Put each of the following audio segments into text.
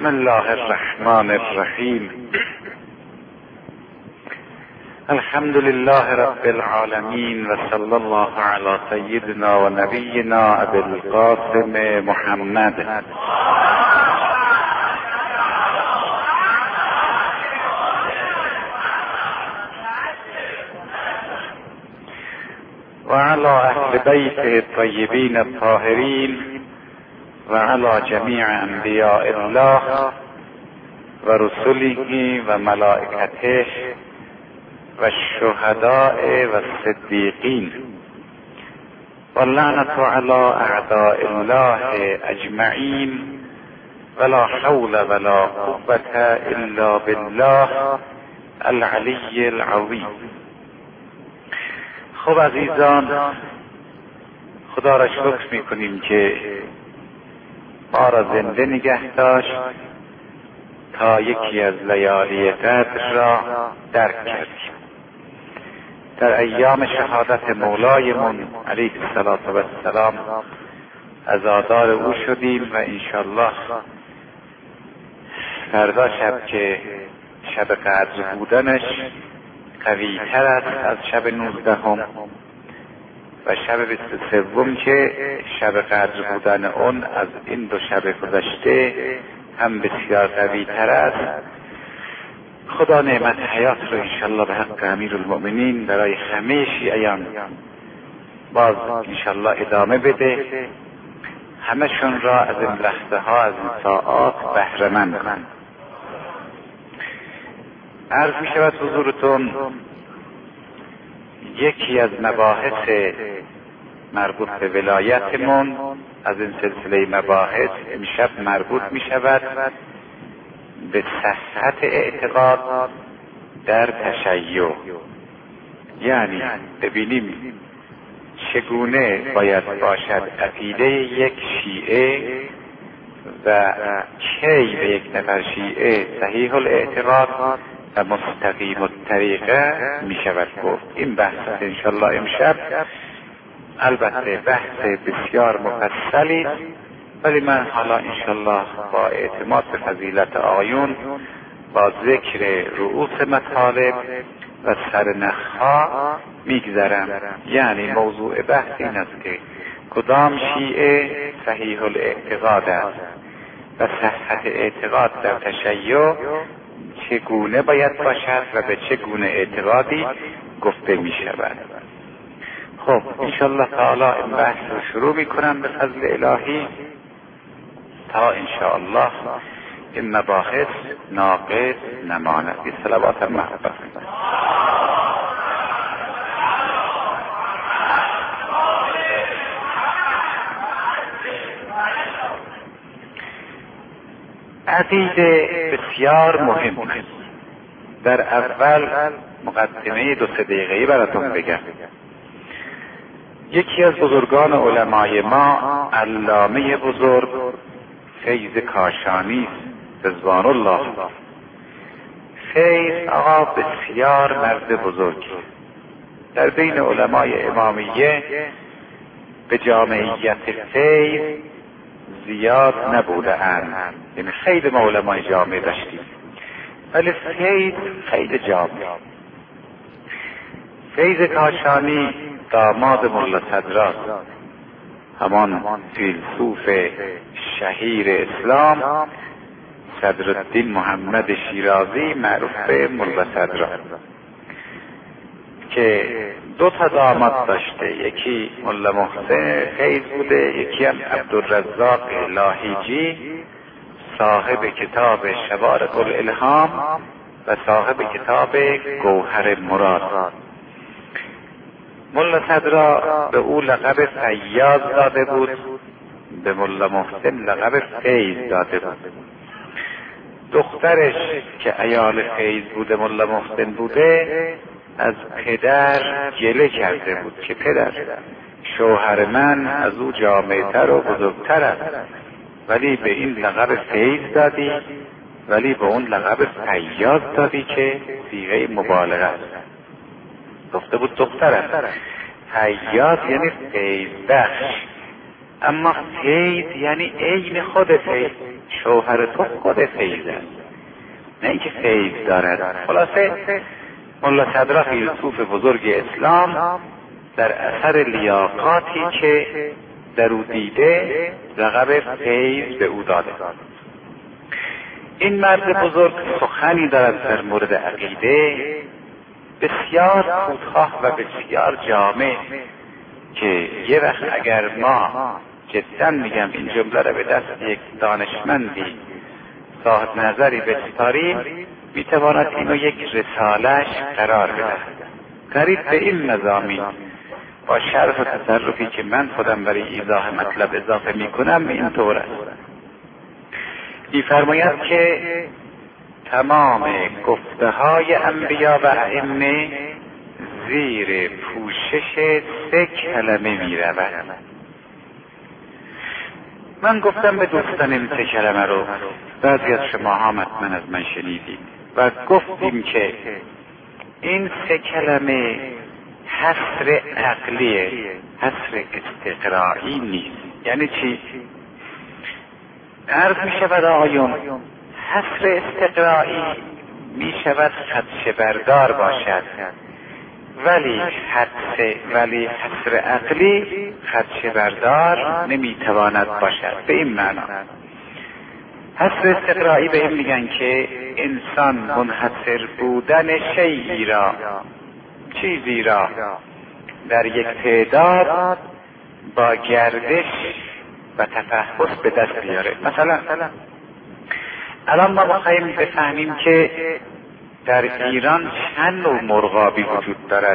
بسم الله الرحمن الرحیم. الحمد لله رب العالمین و صلی الله علی سیدنا و نبینا ابی القاسم محمد. و علی اهل بیت الطیبین الطاهرین و علی جمیع انبیاء الله و رسله و ملائکته و الشهداء و الصدیقین و اللعنة علی اعداء الله اجمعین ولا حول ولا قوة الا بالله العلی العظیم. خب عزیزان، خدا را شکر میکنیم که ما را زنده نگه داشت تا یکی از لیالی قدر را درک کردیم. در ایام شهادت مولایمون علیه السلام عزادار او شدیم و انشالله فردا شب که شب قدر بودنش قوی تر است از شب 19 و شب 23 که شب قدر بودن اون از این دو شب گذشته هم بسیار قوی تر است. خدا نعمت حیات رو انشالله به حق امیرالمؤمنین برای همه شیعیان باز انشالله ادامه بده، همشون را از این لحظه ها، از این ساعات بهره مند کنند. عرض می شود حضورتون یکی از مباحث مربوط به ولایتمون از این سلسله مباحث امشب مربوط می شود به صحت اعتقاد در تشیع. یعنی ببینیم چگونه باید باشد عقیده یک شیعه و کی به یک نفر شیعه صحیح الاعتقاد و مستقیم الطریقه می شود گفت. این بحث انشالله امشب، البته بحث بسیار مفصلی، ولی من حالا انشالله با اعتماد به فضیلت آیون با ذکر رؤوس مطالب و سرنخها میگذرم. یعنی موضوع بحث این است که کدام شیعه صحیح الاعتقاد است و صحت اعتقاد در تشیع چگونه باید باشد و به چگونه اعتقادی گفته می شود. خب انشالله تعالی این بحث رو شروع می کنم به فضل الهی تا انشاءالله این مباحث ناقص نماند. بی صلوات محبت. عقیده بسیار مهم است. در اول مقدمه 2-3 دقیقه‌ای براتون بگم. یکی از بزرگان علمای ما، علامه بزرگ فیض کاشانی رضوان الله، فیض آقا بسیار مرد بزرگی در بین علمای امامیه به جامعیت فیض زیاد نبوده اند. یعنی خیلی ما علمای جامعه داشتیم ولی فیض خیلی جامعه. فیض کاشانی داماد ملا صدراست، همان فیلسوف شهیر اسلام صدرالدین محمد شیرازی معروف به ملا صدرا که 2 داماد داشته. یکی ملا محسن فیض بوده، یکی هم عبدالرزاق لاهیجی صاحب کتاب شوارق الالهام و صاحب کتاب گوهر مراد. ملا صدرا به او لقب فیاض داده بود، به ملا محسن لقب فیض داده بود. دخترش که عیال فیض بوده، ملا محسن بوده، از پدر گله کرده بود که پدر، شوهر من از او جامع‌تر و بزرگتر است، ولی به این لقب فیض دادی، ولی به اون لقب فیاض دادی که صیغه مبالغه است. گفته بود دخترم فیاض یعنی فیض بخش، اما فیض یعنی عین خود فیض، شوهر تو خود فیض است، نه اینکه فیض دارد. خلاصه ملا صدرا فیلسوف بزرگ اسلام در اثر لیاقاتی که در او دیده لقب فیض به او داده. این مرد بزرگ سخنی دارد در مورد عقیده بسیار کوتاه و بسیار جامع که یه وقت اگر ما جدا میگم این جمله را به دست یک دانشمندی صاحب نظری بسپاریم میتواند اینو یک رساله‌اش قرار بدهد. قریب به این مضامین با شرح و تصرفی که من خودم برای ایضاح مطلب اضافه میکنم این طور است. می‌فرماید که تمام گفته های انبیا و ائمه زیر پوشش 3 کلمه می رود. من گفتم به دوستان این 3 کلمه رو، بعضی از شما هم حتما از من شنیدید و گفتیم که این 3 کلمه حصر عقلیه، حصر استقرایی نیست. یعنی چی؟ عرض می شود آقایون حصر استقرایی می شود خدشه بردار باشد، ولی حصر عقلی خدشه بردار نمی تواند باشد. به این معنا حصر استقرایی به این میگن که انسان منحصر بودن چیزی را در یک تعداد با گردش و تفحص به دست بیاره. مثلا الان ما بخوایم بفهمیم که در ایران چند نوع مرغابی وجود دارد،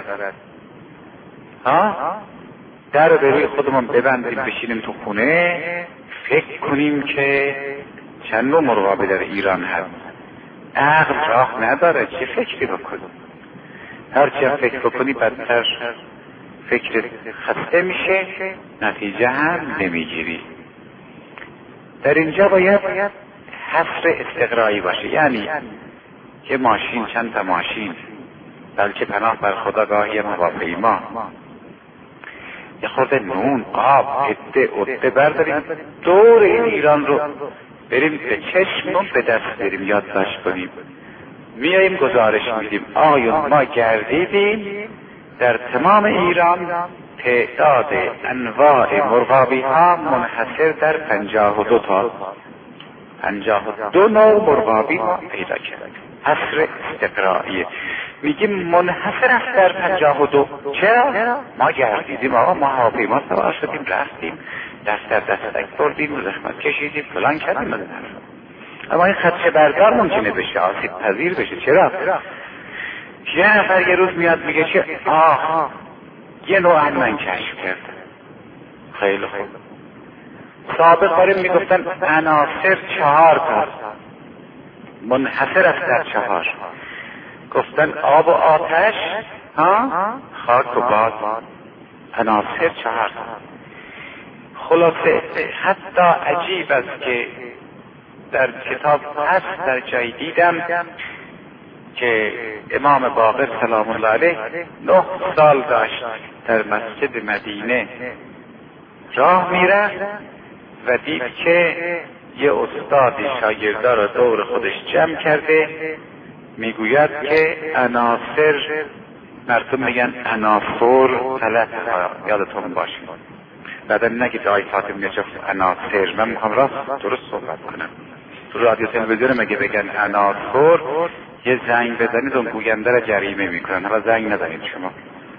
در رو به روی خودمون ببندیم بشینیم تو خونه فکر کنیم که چند نوع مرغابی در ایران هست. عقل راه نداره چه فکری بکنیم. هرچی فکر بکنی بدتر فکر خسته میشه، نتیجه هم نمیگیری. در اینجا باید حصر استقرایی باشه، یعنی یه ماشین، چند تا ماشین، بلکه پناه بر خدا گاهی هواپیما، یه خورده نون، آب، عده برداریم دور این ایران رو بریم به چشمون به دست بریم یادداشت کنیم، میاییم گزارش میدیم آیون ما گردیدیم در تمام ایران تعداد انواع مرغابی ها منحصر در 52 تا 52 نوع مرغابی پیدا کرد. حصر استقرائیه. میگیم منحصر است در 52. چرا؟ ما گردیدیم آقا، ما هواپیما سوار شدیم رفتیم دست در دستک بردیم زحمت کشیدیم فلان کردیم. اما این خدشه بردار ممکنه بشه، آسیب پذیر بشه. چرا؟ یه نفر یه روز میاد میگه که یه نوع من کشف کردم. خیلی خوب. سابق باره میگفتن عناصر 4 تا منحصر است در 4. گفتن آب و آتش، خاک و باد، عناصر 4 تا. خلاصه حتی عجیب است که در کتاب هست، در جایی دیدم که امام باقر سلام الله علیه 9 سال داشت در مسجد مدینه راه میرفت و دید که یه استادی شاگردا را دور خودش جمع کرده، میگوید که عناصر، مردم میگن عناصر غلط، یادتون باشه. بعدا نگید آی فاطمه نجف عناصر، من میخوام راست درست صحبت کنم. تو رادیو تلویزیون مگه بگن عناصر یه زنگ بزنید اون گوینده را جریمه میکنن، اما زنگ نزنید شما.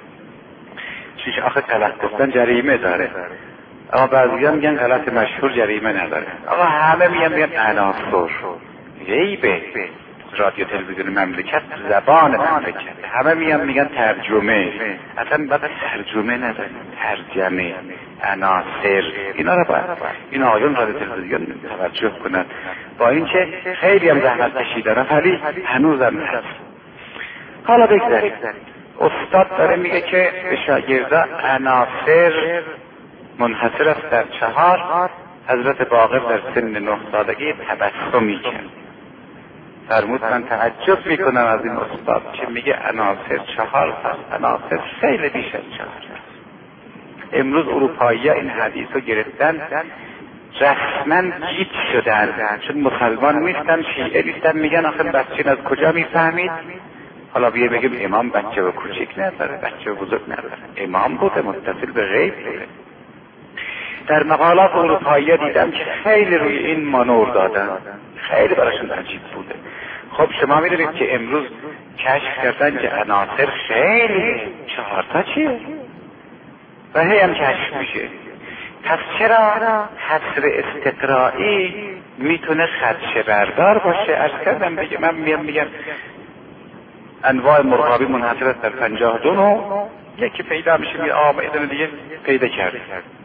چیش آخه غلط گفتن جریمه داره، اما بعضی‌ها میگن غلط مشهور جریمه نداره. آقا همه میگن عناصر. غیبه رادیو تلویزیون مملکت زبان مملکت، همه میگن ترجمه. اصلا باید ترجمه نداره، ترجمه، عناصر. اینا رو باید این آیون رادیو تلویزیون توجه کنن، با اینکه خیلی هم زحمت کشیدن ولی هنوزم هست. حالا بگذاریم استاد داره میگه که به شاگردا عناصر منحصر است در 4. حضرت باقر در سن 9 سالگی تبسمی کرد. فرمود من تعجب میکنم از این استاد که میگه عناصر 4 هست. عناصر خیلی بیش از 4 هست. امروز اروپایی ها این حدیث رو گرفتن رسما گیج شدن، چون مسلمان نیستن، شیعه نیستن، میگن آخه بچه از کجا میفهمید؟ حالا بیه بگیم امام بچه و کوچیک نداره، بچه و بزرگ نداره، امام بوده، متصل به غیب بوده. در مقالات اروپایی دیدم که خیلی روی این مانور دادن، خیلی براشون عجیب بوده. خب شما میدونید که امروز کشف کردن که عناصر خیلی 4 تا چیه و هی هم کشف میشه. پس چرا حصر استقرائی میتونه خدشه بردار باشه؟ از کردم بگم من میگم انواع مرغابی منحصر است در 52 نوع، یکی پیدا میشه میده دیگه پیدا کرده.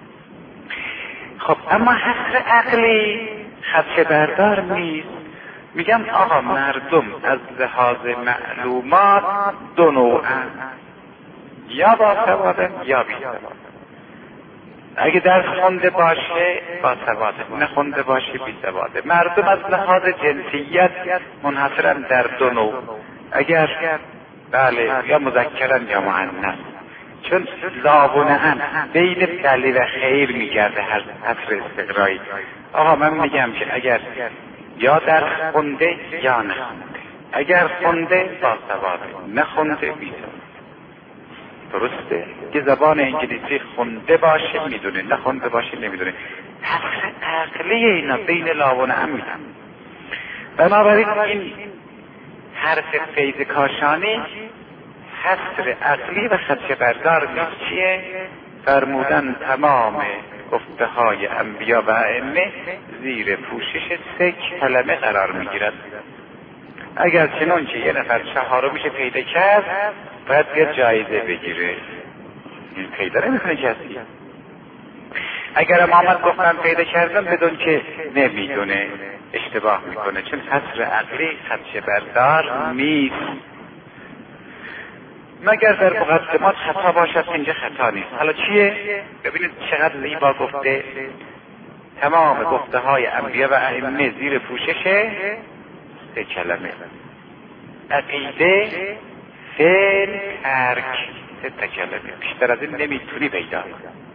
خب اما حصر عقلی خدشه بردار نیست. میگم آقا مردم از لحاظ معلومات 2 نوعن، یا باسواده یا بیسواده. اگه درس خونده باشه باسواده، نه خونده باشه بیسواده. مردم از لحاظ جنسیت منحصرن در 2 نوع، اگر بله یا مذکرن یا مؤنث، چون لاونهن بین بله و خیر میگرده هر حصر استقرایی. آقا من میگم که اگر یا درس خونده یا نخونده، اگر خونده باسواده، نخونده بیسواده. درسته؟ که زبان انگلیسی خونده باشه میدونه، نخونده باشه نمیدونه. حصر عقلی اینا بین لاونه هم میدن. بنابراین این حرف فیض کاشانی حصر عقلی و خدشه بردار نیست. چیه؟ فرمودن تمام گفته های انبیا و ائمه زیر پوشش 3 کلمه قرار میگیرد. اگر چنانچه یه نفر 4 میشه پیدا کرد باید بیاد جایزه بگیره، این پیدا نمیکنه کسی. اگر محمد گفتن پیدا کردن بدون که نمیدونه اشتباه میکنه، چون حصر عقلی خدشه بردار نیست. مگر در مقدمات خطا باشد، اینجا خطا نیست. حالا چیه؟ ببینید چقدر زیبا گفته تمام گفته های انبیا و ائمه زیر پوشش 3 کلمه: عقیده، فعل، ترک. 3 کلمه، بیشتر از این نمیتونی پیدا.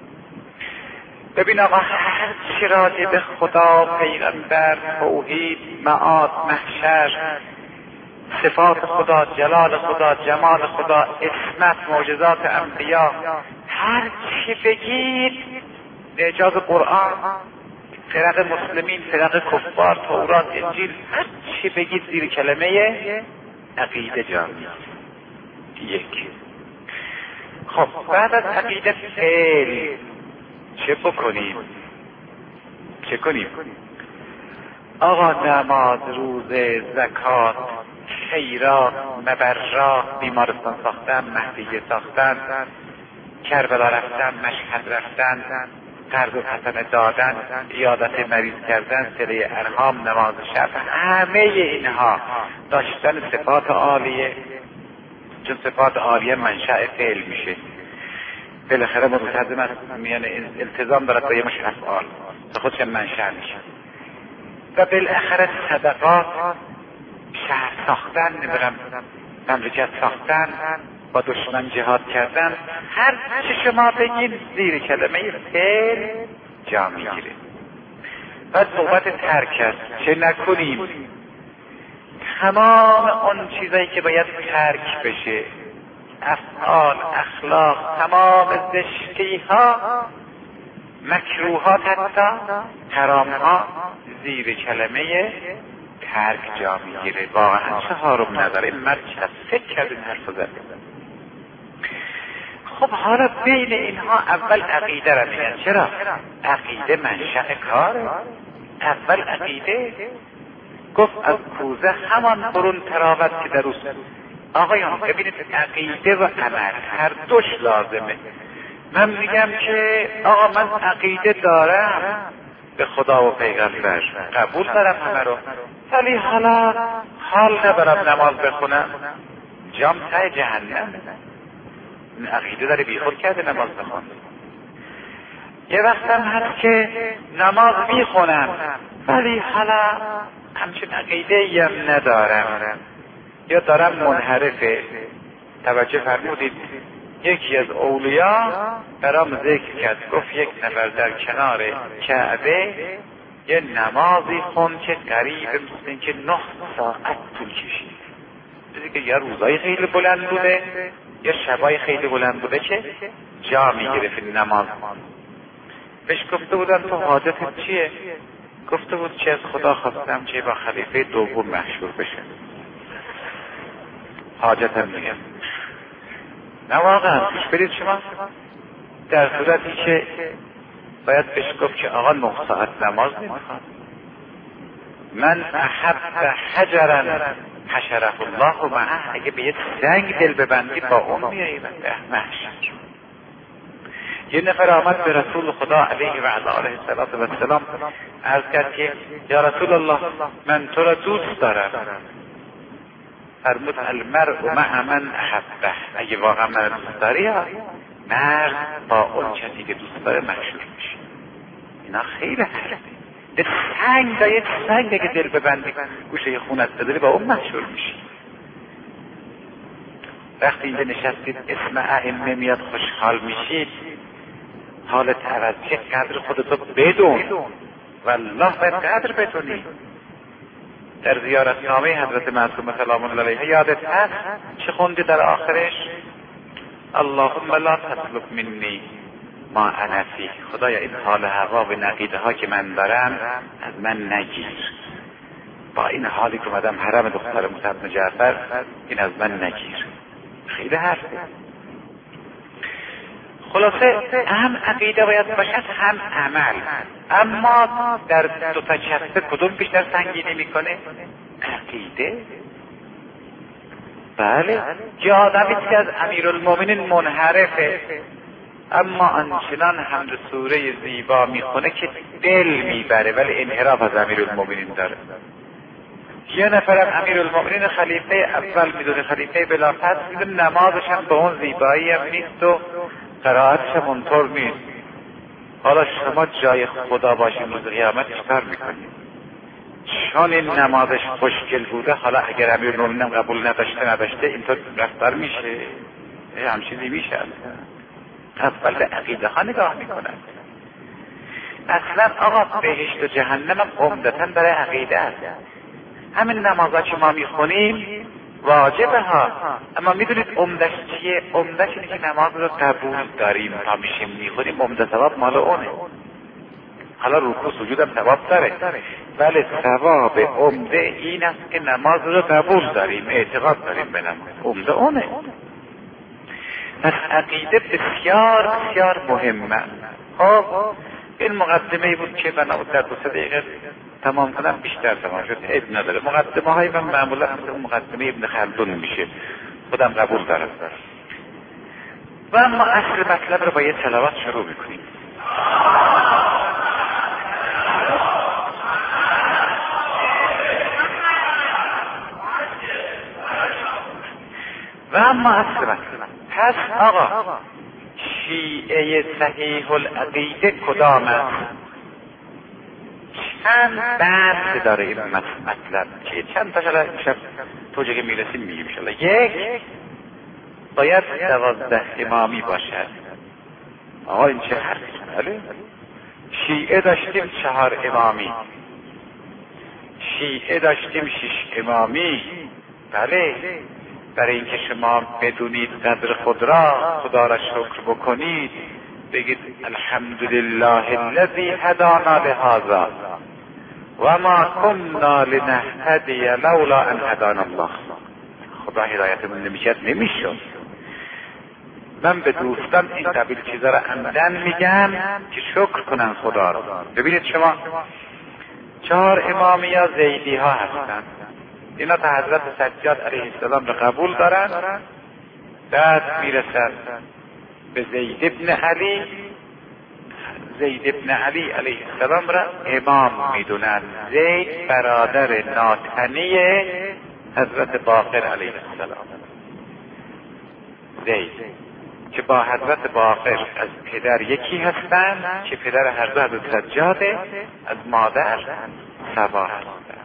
ببین آقا هر چی راجع به خدا، پیغمبر، توحید، معاد، محشر، صفات خدا، جلال خدا، جمال خدا، عصمت، معجزات انبیا، هر چی بگید، اعجاز قرآن، فرق مسلمین، فرق کفار، تورات، انجیل، هر چی بگید زیر کلمه عقیده جا میاد. 1. خب بعد از عقیده فعل چه بکنیم؟ چه کنیم؟ آقا نماز، روزه، زکات، خیرات، مبرات، بیمارستان ساختن، مهدیه ساختن، کربلا رفتن، مشهد رفتن، قرض و حسنه دادن، عیادت مریض کردن، صله ارحام، نماز شب، همه اینها داشتن صفات عالیه، چون صفات عالیه منشأ فعل میشه. بالاخره ملتزم است، میانه التزام دارد با یه مش افعال تا خودش منشأ میشه. و بالاخره صدقات، شهر ساختن، نمیدونم مملکت ساختن، با دشمن جهاد کردن، هر چی شما بگید زیر کلمه فعل جا میگیره. بعد صحبت ترک است. چه نکنیم؟ تمام اون چیزایی که باید ترک بشه، افعال، اخلاق، تمام زشتی ها، مکروهات، حتی حرام ها زیر کلمه ترک جا میگیره. واقعا 4 نداره. این مرد چقدر فکر کرد این حرف زد. خب حالا بین اینها اول عقیده را میگن. چرا؟ عقیده منشأ کاره. اول عقیده گفت از کوزه همان برون تراود که در اوست. آقایان ببینید عقیده و عمل هر دوش لازمه. من میگم که آقا من عقیده دارم به خدا و پیغمبر، قبول دارم همه رو، ولی حالا حال نبرم نماز بخونم، جام ته جهنم. عقیده داره بیخود کرده نماز بخون. یه وقتم هست که نماز میخونم ولی حالا همچین عقیده یم ندارم، یا دارم منحرفه. توجه فرمودید یکی از اولیا برام ذکر کرد، گفت یک نفر در کنار کعبه یه نمازی خوند که قریب مثل این که 9 ساعت طول کشید. دیدی که یه روزای خیلی بلند بوده یا شبای خیلی بلند بوده که جا میگرفت نماز. بهش گفته بودن تو حاجتت چیه؟ گفته بود چه از خدا خواستم که با خلیفه دوم مشهور بشه. حاجتم میگم. نه واقعا گوش بدید شما، در صورتی که باید بهش گفت که آقا 9 ساعت نماز نمیخواد. من احب حجرا حشره الله معه، اگه به یه سنگ دل ببندی با اون میایی به محشر. یه نفر آمد به رسول خدا علیه و علیه السلام عرض کرد که یا رسول الله من تو را دوست دارم. فرمود المرء مع من احبه، اگه واقعا من دوست داری مرد با اون کسی که دوست داره مشهور میشه. اینا خیلی حرفه. به سنگ دا یک سنگ اگه دل ببندی گوشه خونت بداری با اون مشهور میشه. وقتی اینجا نشستید اسم ائمه میاد خوشحال میشید، حالت عوض چه قدر خودتو بدون، والله باید قدر بدونی. در زیارتنامه حضرت معصومه سلام الله علیها یادت هست چه خوندی در آخرش؟ اللهم لا تسلب منی ما انا فیه، خدایا این حال هوا و نقیده ها که من دارم از من نگیر. با این حالی که اومدم حرم دختر موسی بن جعفر این از من نگیر. خیلی حرفه. خلاصه هم عقیده باید باشد هم عمل. اما در دو تا کفه کدوم بیشتر سنگینی میکنه؟ عقیده. بله که آدمی که از امیرالمومنین منحرفه اما آنچنان حمد سوره زیبا میخونه که دل میبره، ولی انحراف از امیرالمومنین داره. یه نفرم امیرالمومنین خلیفه اول میدونه، خلیفه بلافاصله میدونه، نمازش هم به اون زیبایی هم نیست و قرائتش هم اونطور نیست. حالا شما جای خدا باشین روز قیامت چیکار میکنید؟ چون این نمازش خوشگل بوده، حالا اگر امیرالمومنین قبول نداشته اینطور رفتار میشه؟ همچینی میشه؟ اول به عقیده ها نگاه میکنن. اصلا آقا بهشت و جهنم هم عمدتاً برای عقیده است. همین نمازها که ما میخونیم واجبه ها، اما میدونید عمدش چیه؟ عمدش اینه که نماز رو قبول داریم تا میشیم میخونیم، عمده ثواب مال اونه. حالا رکوع سجود هم ثواب داره، ولی ثواب عمده این است که نماز رو قبول داریم، اعتقاد داریم به نماز، عمده اونه. پس عقیده بسیار بسیار مهمه. خب این مقدمه بود که بنا در 2 دقیقه تمام کنم، بیشتر تمام شد، عیب نداره. مقدمه های من معمولا مثل مقدمه ابن خلدون میشه، خودم قبول دارم. و اما اصل مطلب رو با یه صلوات شروع میکنیم. و اما اصل مطلب، پس آقا شیعه صحیح العقیده کدام است؟ چند بحث داره این مطلب که چند تا شاید شب توجه که میرسیم میگیم انشاءالله. یک، باید 12 امامی باشد. آقا این چه حرفی؟ بله شیعه داشتیم 4 امامی، شیعه داشتیم 6 امامی. بله برای اینکه شما بدونید قدر خود را، خدا را شکر بکنید، بگید الحمدلله الذی هدانا لهذا و ما كنا لنهتدی لولا ان هدانا الله. خدا هدایتمون نمیکرد نمیشد. من به دوستان این قبیل چیزا را عمدن میگم که شکر کنن خدا را. ببینید شما 4 امامی یا زیدی ها هستند، اینا تا حضرت سجاد علیه السلام را قبول دارن، بعد میرسن به زید ابن علی. زید ابن علی علیه السلام را امام میدونن. زید برادر ناتنی حضرت باقر علیه السلام، زید که با حضرت باقر از پدر یکی هستند، که پدر هر دو حضرت سجاده، از مادر سوا هستند.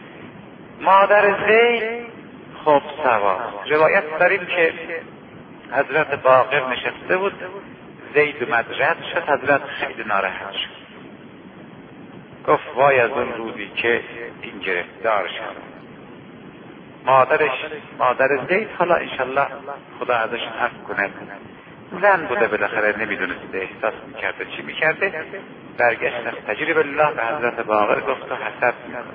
مادر زید خب سوا. روایت داریم که حضرت باقر نشسته بود، زید مدرد شد، حضرت خیلی ناراحت شد، گفت وای از اون روزی که این گرفتار شد. مادر زید حالا انشالله خدا ازش عفو کنه، زن بوده بالاخره، نمیدونسته احساس میکرده چی میکرده، برگشت استجیر بالله به حضرت باقر گفت تو حسد میکن.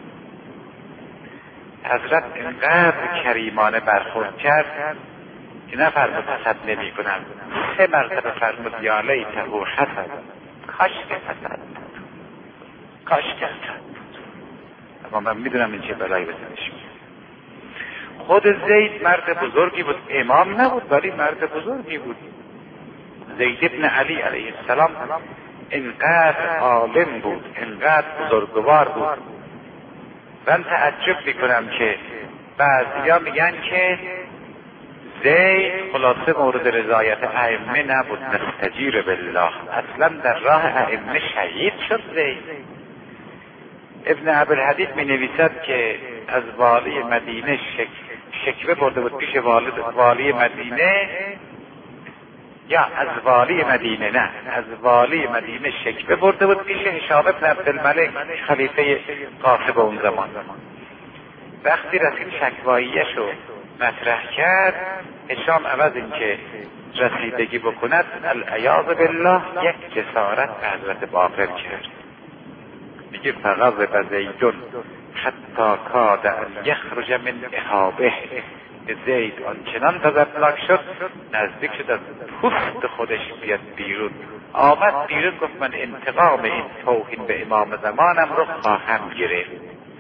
حضرت اینقدر کریمانه برخورد کرد که نفرمود حسد نمی کنم، 3 مرتبه فرمود یا لیته حسد، کاش که حسد بود، کاش که حسد بود. اما من میدونم این چه بلایی به سرش میاد. خود زید مرد بزرگی بود، امام نبود ولی مرد بزرگی بود. زید ابن علی علیه السلام اینقدر عالم بود، اینقدر بزرگوار بود. من تعجب میکنم که بعضیا میگن که زید خلاصه مورد رضایت ائمه نبود، نستجیر بالله، اصلا در راه ائمه شهید شد زید. ابن عبدالحدید می نویسد که از والی مدینه شکوه برده بود پیش والی مدینه، یا از والی مدینه، نه از والی مدینه شکوه برده بود پیش هشام بن عبدالملک خلیفه قاسب اون زمان. وقتی رسید شکواییشو مطرح کرد، هشام عوض این که رسیدگی بکند العیاذ بالله یک جسارت به حضرت باقر کرد. میگه فغضب زیدون حتی کاد ان یخرج من اهابه، زید آنچنان غضبناک شد نزدیک شد از پوست خودش بیاد بیرون. آمد بیرون گفت من انتقام این توهین به امام زمانم رو خواهم گرفت.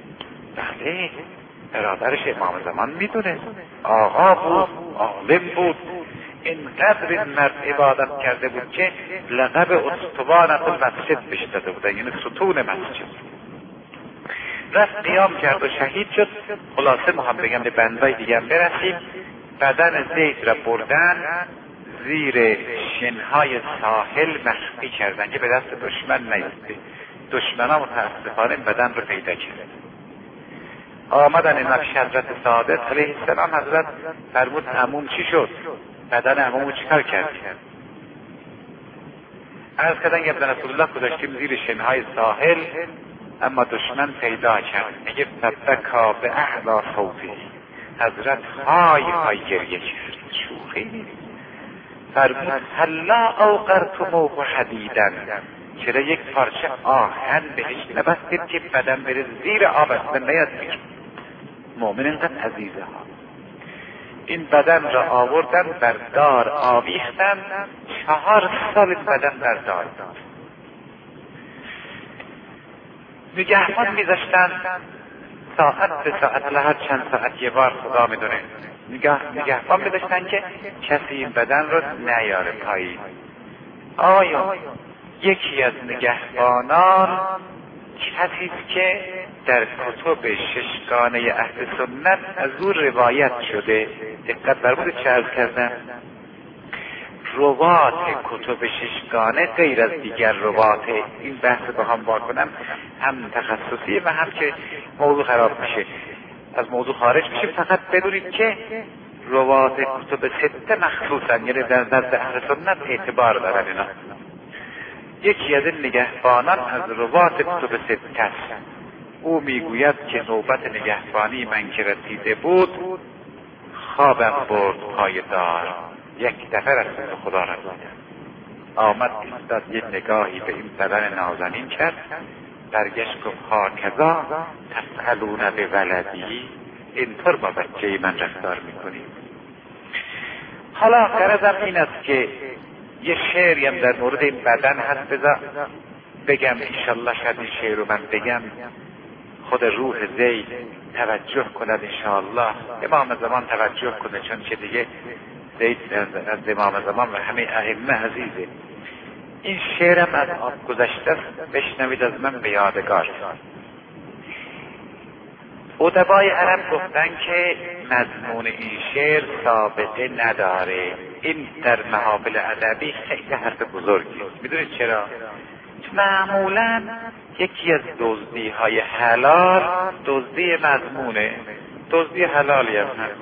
بله برادرش امام زمان میدونه، آقا بود، عالم بود، اینقدر این مرد عبادت کرده بود که لقب اسطوانة المسجد بهش داده بودن، یعنی ستون مسجد. رفت قیام کرد و شهید شد. خلاصه ما هم بگم به بندای دیگه هم برسیم. بدن زید را بردن زیر شنهای ساحل مخفی کردن که به دست دشمن نیفته. دشمن ها متاسفانه بدن رو پیدا کرد. آمدن این نقش حضرت صادق علیه السلام، حضرت فرمود عموم چی شد؟ بدن عموم چی کار کرد؟ عرض کردن که ابن رسول الله گذاشتیم زیر شنهای ساحل، اما دشمن پیدا کرد. میگه فبکا به اعلی صوتی، حضرت های های گریه کرد. شوخی نیست. فرمود هلا اوقرتموه حدیدن، چرا یک پارچه آهن بهش نبستید که بدن بره زیر آب اصلا نیاد میگه. مؤمن اینقدر عزیزه ها. این بدن را آوردن بر دار آویختن، 4 سال این بدن بر دار داد. نگهبان میذاشتن ساعت به ساعت، لحد چند ساعت یه بار خدا میدونه، نگهبان میذاشتن که کسی این بدن رو نیاره پایین. آیا یکی از نگهبانان کسی که در کتب 6 اهل سنت از او روایت شده، دقت فرمودید چه عرض کردم؟ روات کتب 6 غیر از دیگر روات، این بحث با هم کنم، هم تخصصی و هم که موضوع خراب میشه، از موضوع خارج میشه. فقط بدونید که روات کتب 6 مخصوصا، یعنی در نزد اهل سنت اعتبار دارن اینا. یکی از این نگهبانان از روات کتب 6 است. او میگوید که نوبت نگهبانی من که رسیده بود، خوابم برد پای دار، یک دفعه رسول خدا را دیدم. آمد ایستاد، یک نگاهی به این بدن نازنین کرد، برگشت گفت هاکذا تفعلون به ولدی، اینطور با بچه من رفتار میکنید. حالا غرضم این است که یه شعری هم در مورد این بدن هست، بذار بگم انشالله. شاید این شعر رو من بگم خود روح زید توجه کند انشالله، امام زمان توجه کنه، چون که دیگه زید از امام زمان و همه ائمه عزیزه. این شعرم از آب گذشته بشنوید از من به یادگار. ادبای عرب گفتن که مضمون این شعر سابقه نداره. این در محافل ادبی خیلی حرف بزرگی است. میدونید چرا؟ معمولا یکی از دزدی‌های حلال دزدی مضمونه، دزدی حلالی هم هست.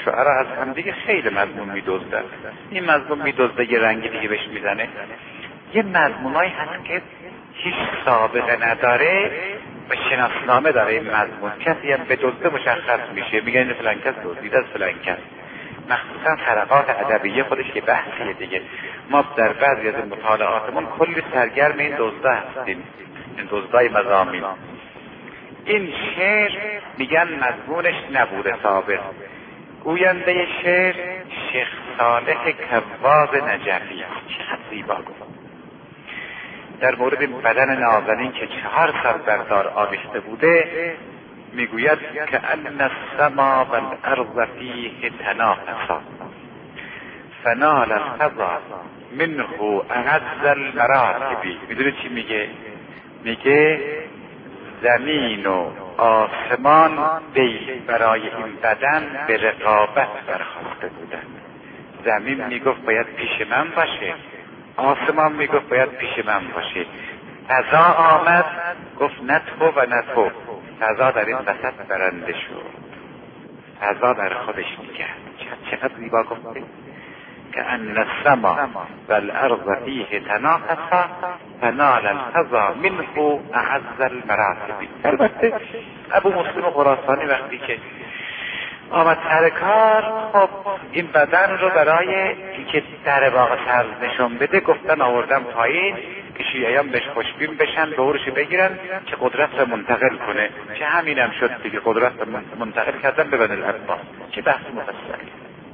شعرا از همدیگه خیلی مضمون میدزدن. این مضمون میدزده یه رنگی دیگه بهش میزنه. یه مضمونایی هست که هیچ سابقه نداره و شناسنامه داره. این مضمون کسی هم به دزده مشخص میشه، میگن این فلان کس دزدید از فلان کس. مخصوصا حلقات ادبیه خودش که بحثیه دیگه. ما در بعضی از مطالعاتمون کلی سرگرم این دزده هستیم، این دزدای مضامین. این شعر میگن مضمونش نبوده سابق. گوینده شعر شیخ صالح کواز نجفی است. چقدر زیبا گفت. در مورد بدن نازنین که 4 سال در دار آویخته بوده میگوید که ان السما والارض فیه تنافسا فنال الفضا منه اعز المراتب. میدونی چی میگه؟ میگه زمین و آسمان برای این بدن به رقابت برخواسته بودن. زمین میگفت باید پیش من باشه، آسمان میگفت باید پیش من باشه. فضا آمد گفت نه تو و نه تو. فضا در این وسط برنده شد. فضا در خودش نگرد. چقدر زیبا گفته که ان السما والارض فیه تنافسا فنال الفضا منه اعز المراتب. البته ابو مسلم خراسانی وقتی که آمد سر کار، خب این بدن رو برای اینکه در واقع طرز نشون بده گفتن آوردن پایین که شیعیان بهش خوشبین بشن، دورش بگیرن که قدرت رو منتقل کنه. چه همینم شد دیگه، قدرت رو منتقل کردن به بنی العباس. چه بحث مفصلی.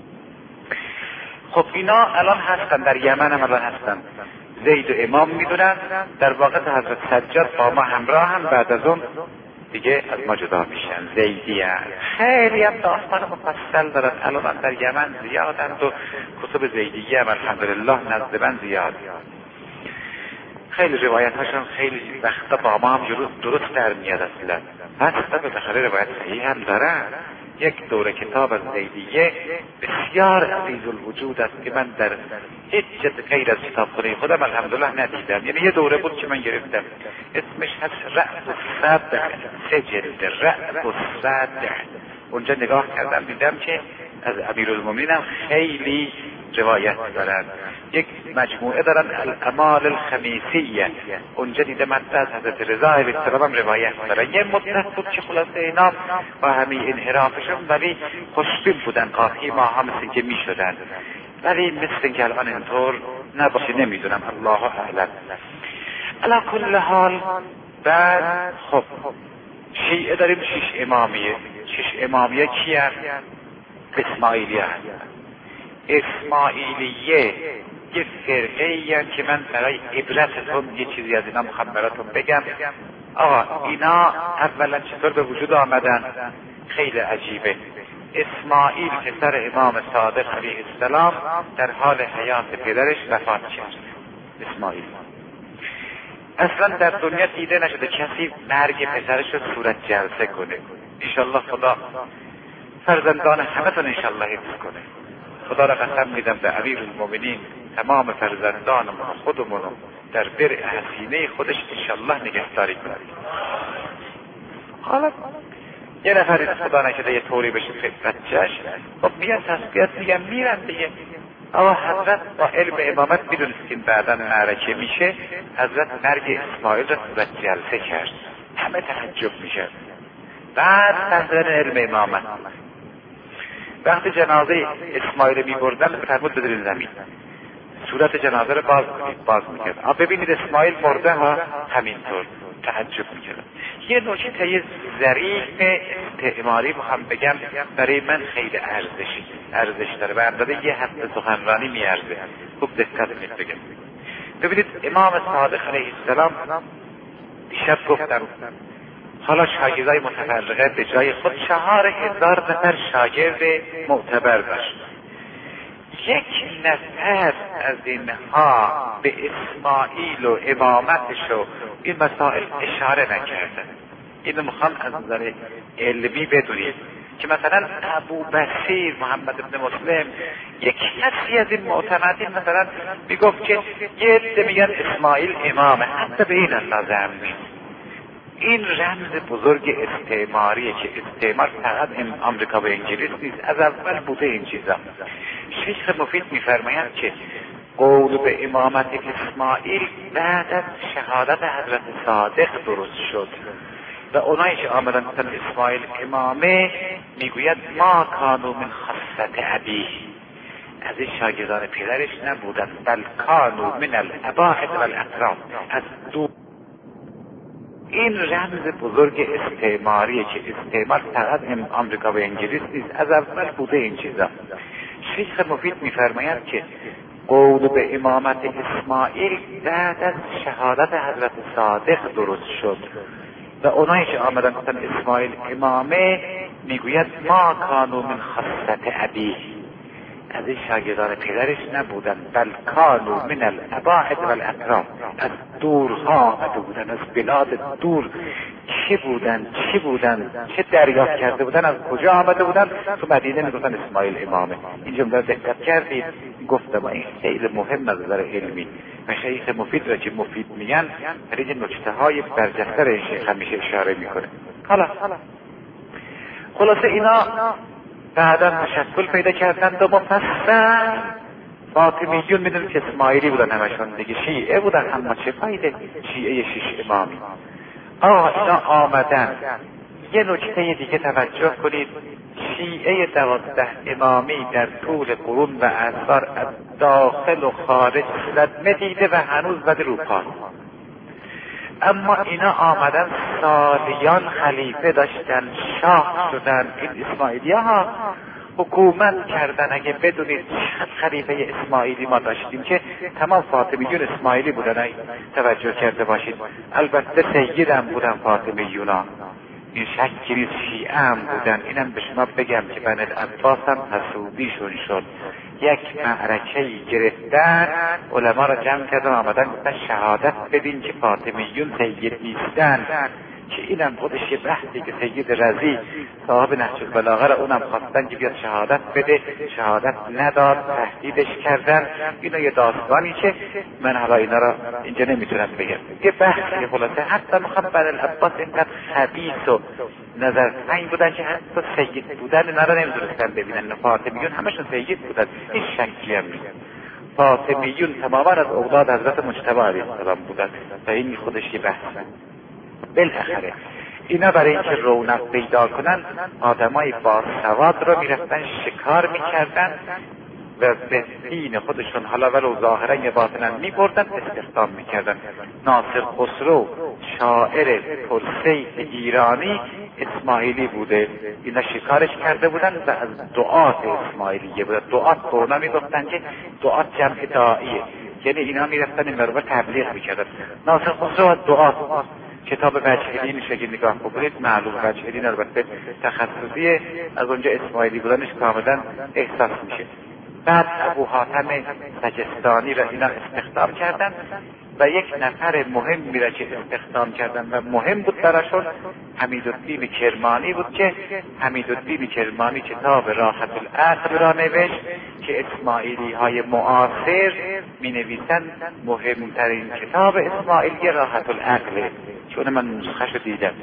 خب اینا الان هستن، در یمن هم الان هستن. زید و امام میدونن. در واقع حضرت سجاد با ما همراه هم بعد از اون دیگه از ما جدا میشن. زیدی هست. خیلی هم داستان مفصل دارن. الان در یمن زیادند و کتب زیدیه هم الحمدلله نزد من زیاد. خیلی روایت هاشون خیلی وقتا با ما هم درست در میاد اصلا. هستا به بخاره روایت صحیح هم دارن. یک دوره کتاب از زیدیه بسیار عزیز الوجود است که من در هیچ جد غیر از کتابخانه خودم الحمدلله ندیدم. یعنی یه دوره بود که من گرفتم، اسمش هست رأس الصدع، 3 جلد رأس الصدع. اونجا نگاه کردم دیدم که از امیرالمومنین هم خیلی روایت دارن. یک مجموعه دارن الاعمال الخمیسیه، اونجا دیدم حتی از حضرت رضا علیه السلام هم روایت دارن. یه مدت بود که خلاصه اینا با همین انحرافشون ولی خوشبین بودن، قاطی ما هم مثل که می شدن، ولی مثل که الان اینطور نباشه نمیدونم، الله اعلم. علا کل حال بعد خب شیعه داریم 6 امامیه. 6 امامیه کی هست؟ اسماعیلیه هست. اسماعیلیه یه فرقه ای که من برای عبرتتون یه چیزی از اینا میخوام براتون بگم. آقا اینا اولا چطور به وجود آمدن؟ خیلی عجیبه. اسماعیل پسر امام صادق علیه السلام در حال حیات پدرش وفات کرد. اسماعیل اصلا در دنیا دیده نشده کسی مرگ پسرش رو صورت جلسه کنه. انشالله خدا فرزندان همتون انشالله حفظ کنه. خدا را قسم میدم به امیرالمومنین تمام فرزندانم و خودمونو در بر حسینه خودش انشالله نگهداری کنه. حالا یه نفری خدا نکرده یه طوری بشه بچهش، خب میان تسبیحات میگن میرن دیگه. اما حضرت با علم امامت میدونستیم بعدا معرکه میشه، حضرت مرگ اسماعیل را صورت جلسه کرد. همه تعجب میشه. بعد حضرت علم امامت وقتی جنازه اسماعیل میبردن فرمود بدرین زمین، صورت جنازه رو باز میکرد. ببینید اسماعیل مرده ها، همینطور تعجب میکرد. یه نکته ظریف استعماری میخوام بگم برای من خیلی ارزش داره و اندازه یه هفته سخنرانی میارزه. خوب دقت کنید بگم. ببینید امام صادق علیه السلام دیشب گفتم حالا شاگردای متفرقه به جای خود 4000 نفر شاگرد معتبر داشت. یک نفر از اینها به اسماعیل و امامتش و این مسائل اشاره نکردن. اینو میخوام از نظر علمی بدونید که مثلا ابو بصیر محمد ابن مسلم یک کسی از این معتمدین مثلا میگفت که یه عده میگن اسماعیل امامه، حتی به این اندازه هم نیست. این رمز بزرگ استعماریه که استعمار فقط آمریکا و انگلیس نیست، از اول بوده این چیزا. شیخ مفید میفرمایند که قول به امامت اسماعیل بعد از شهادت حضرت صادق درست شد و اونایی که آمدن گفتن اسماعیل امامه میگوید ما کانو من خاصت ابیه، از این شاگردان پدرش نبودن، بل کانو من الاباحد و الاقرام، از دو. این رمز بزرگ استعماریه که استعمار فقط آمریکا و انگلیس نیست، از اول بوده این چیزا. شیخ مفید میفرمایند که قول به امامت اسماعیل بعد از شهادت حضرت صادق درست شد و اونایی که آمدن گفتن اسماعیل امامه میگوید ما کانو من خاصت ابیه، از این شاگردان پدرش نبودن، بل کانو من الاباعد و الاقرام، از دورها آمده بودن، از بلاد دور. چه بودن چه دریافت کرده بودن، از کجا آمده بودن؟ تو مدینه میگفتن اسماعیل امامه. این جمله دقت کردید؟ گفتم این خیلی مهم از نظر علمی و شیخ مفید را که مفید میگن برای نکته های برجسته را شیخ همیشه اشاره میکنه. حالا خلاصه اینا بعدا تشکل پیدا کردند و مفصل فاطمیون میدونید که اسماعیلی بودن همشون دیگه، شیعه بودن، اما چه فایده شیعه 6 امامی. اینا آمدن. یه نکته دیگه توجه کنید، شیعه 12 امامی در طول قرون و اعصار از داخل و خارج صدمه دیده و هنوز بد رو پاست، اما اینا آمدن سالیان خلیفه داشتن، شاه شدن. این اسماعیلی ها حکومت کردن. اگه بدونید چند خلیفه اسماعیلی ما داشتیم که تمام فاطمیون اسماعیلی بودن، توجه کرده باشید. البته سید هم بودن فاطمیون ها، این شکی نیست، شیعه هم بودن. اینم به شما بگم که بن العباس هم حسودیشون شد. یک معرکه‌ای گرفتن، علما را جمع کردن، آمدن گفتن شهادت بدین که فاطمیون سید نیستن، که اینم خودش یه بحثی که سید رضی صاحب نهج البلاغه را اونم خواستن که بیاد شهادت بده، شهادت نداد، تهدیدش کردن. اینا یه داستانی که من حالا اینا را اینجا نمیتونم بگم، یه بحثی خلاصه. حتی میخوام بن العباس اینقدر خبیث و نظر تنگ بودن که حتی سید بودن اینا را نمیدونستن ببینن. فاطمیون همشون سید بودن، هیچ شکی هم نیست. فاطمیون تماما از اولاد حضرت مجتبی علیه السلام بودن و این خودش یه بحث. بالاخره اینا برای اینکه رونق پیدا کنن آدمای باسواد رو میرفتن شکار میکردن و به دین خودشون حالا ولو ظاهرا یا باطنا میبردن، استخدام میکردن. ناصر خسرو شاعر پرسیف ایرانی اسماعیلی بوده، اینا شکارش کرده بودن و از دعات اسماعیلیه بوده. دعات به اونا میگفتن که دعات جمع داعیه، یعنی اینا میرفتن این رو تبلیغ میکردن. ناصر خسرو از دعات، کتاب وجه‌الدین شگی نگاه بکنید، معلوم وجه‌الدین البته تخصصیه، از اونجا اسماعیلی بودنش کاملا احساس میشه. بعد ابو حاتم سجستانی را اینا استخدام کردن و یک نفر مهمی را که استخدام کردن و مهم بود براشون حمیدالدین کرمانی بود که حمیدالدین کرمانی کتاب راحت العقل را نوشت که اسماعیلی های معاصر می نویسن مهمترین کتاب اسماعیلی راحت العقل، چون من نسخه‌شو دیدم.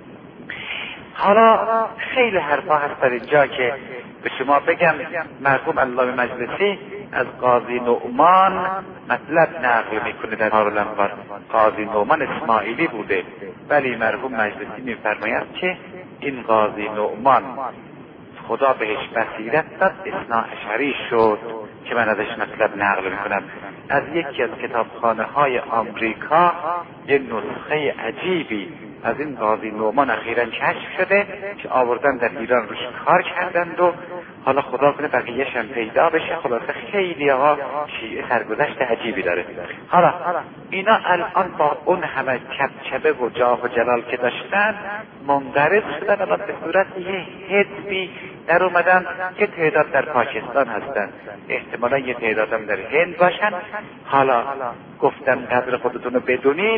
حالا خیلی حرفا هست در اینجا که به شما بگم. مرحوم علامه مجلسی از قاضی نعمان مطلب نقل میکنه در دارالانوار. قاضی نعمان اسماعیلی بوده، ولی مرحوم مجلسی میفرماید که این قاضی نعمان خدا بهش بصیرت داد، اثنا عشری شد که من ازش مطلب نقل میکنم. از یکی از کتابخانه های آمریکا یه نسخه عجیبی از این قاضی نعمان اخیراً کشف شده که آوردن در ایران روش کار کردند و حالا خدا کنه بقیه‌ش هم پیدا بشه. خلاصه خیلی ها شیعه سرگذشت عجیبی داره. حالا اینا الان با اون همه کبکبه و جاه و جلال که داشتن منقرض شدن، اما به صورت یه حزبی در اومدن که تعداد در پاکستان هستن، احتمالا یه تعداد هم در هند باشن. حالا گفتم قدر خودتون رو بدونید.